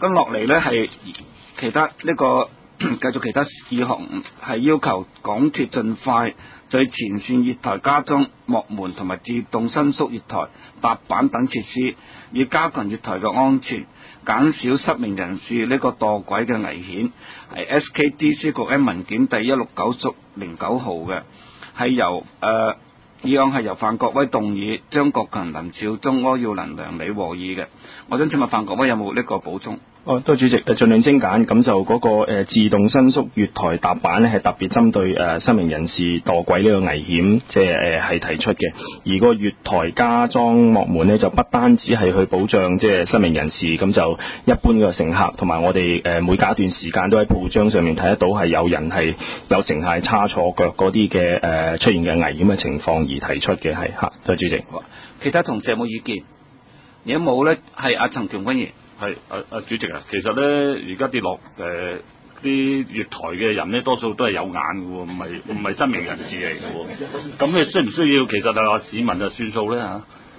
跟落嚟呢係其他呢個繼續其他事項，係要求港鐵盡快在前線月台加裝幕門同埋自動伸縮月台踏板等設施，以加強月台嘅安全，減少失明人士呢個墮軌嘅危險。係 SKDC 局喺文件第169/09號嘅，係由議案係由范國威動議，張國強、林少忠、柯耀倫、梁美和議嘅。我想請問范國威有冇呢個補充？ 多謝主席，盡量精簡。咁就嗰個自動伸縮月台踏板咧，係特別針對失明人士墮軌呢個危險，即係係提出嘅。而個月台加裝幕門咧，就不單止係去保障即係失明人士，咁就一般嘅乘客同埋我哋每隔一段時間都喺報章上面睇得到係有人係有乘客係叉錯腳嗰啲嘅出現嘅危險嘅情況而提出嘅係嚇。多謝主席。 其他同事有冇意見？有冇咧？係阿陳權君議。 係主席啊，其實咧而家跌落啲月台嘅人咧，多數都係有眼嘅喎，唔係失明人士嚟嘅喎。咁你需唔需要？其實係話市民就算數咧嚇。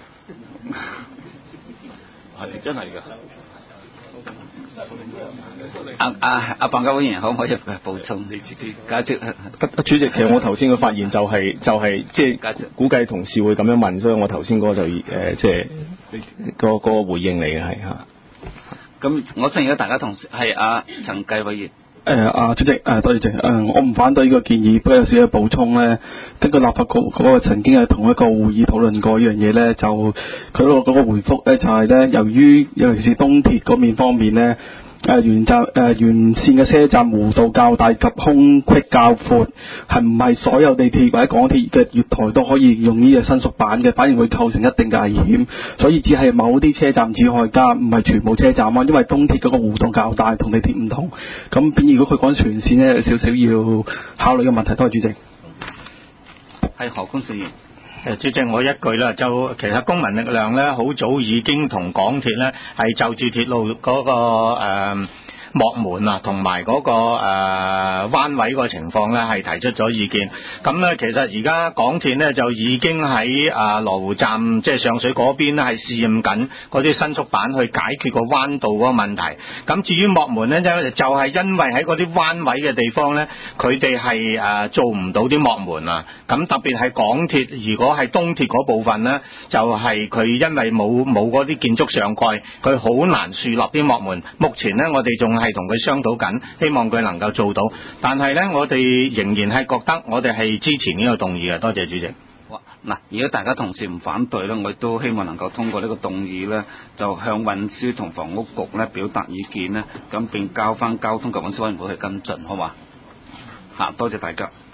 係真係㗎。 阿范國威議員可唔可以補充你自己解釋？ 主席，其實我頭先嘅發言就係即係估計同事會咁樣問，所以我頭先嗰個就即係個回應嚟嘅係嚇。 咁我相信大家同事係阿陳繼偉議員。 主席，多謝主席。我唔反對呢個建議，不過有少少補充咧。根據立法局嗰個曾經係同一個會議討論過呢樣嘢咧，就佢嗰個回覆咧就係咧，由於尤其是東鐵嗰面方面咧。沿線嘅車站弧度較大及空隙較闊，係唔係所有地鐵或者港鐵嘅月台都可以用呢個伸縮板嘅？反而會構成一定嘅危險，所以只係某啲車站只可以加，唔係全部車站啊。因為東鐵嗰個弧度較大，同地鐵唔同。咁變如果佢講全線咧，有少少要考慮嘅問題。多謝主席。 係何公議員。 主席，我一句啦，就其實公民力量咧，好早已經同港鐵咧係就住鐵路嗰個幕門啊，同埋嗰個彎位個情況咧，係提出咗意見。咁咧，其實而家港鐵咧就已經喺羅湖站，即係上水嗰邊咧，係試驗緊嗰啲伸縮板去解決個彎道嗰個問題。咁至於幕門咧，就係因為喺嗰啲彎位嘅地方咧，佢哋係做唔到啲幕門啊。咁特別係港鐵，如果係東鐵嗰部分咧，就係佢因為冇嗰啲建築上蓋，佢好難樹立啲幕門。目前咧，我哋仲係同佢商討緊，希望佢能夠做到。但係咧，我哋仍然係覺得我哋係支持呢個動議嘅。多謝主席。 嗱，如果大家同事唔反對咧，我亦都希望能夠通過呢個動議咧，就向運輸同房屋局咧表達意見咧，咁並交翻交通及運輸委員會去跟進，好嘛？多謝大家。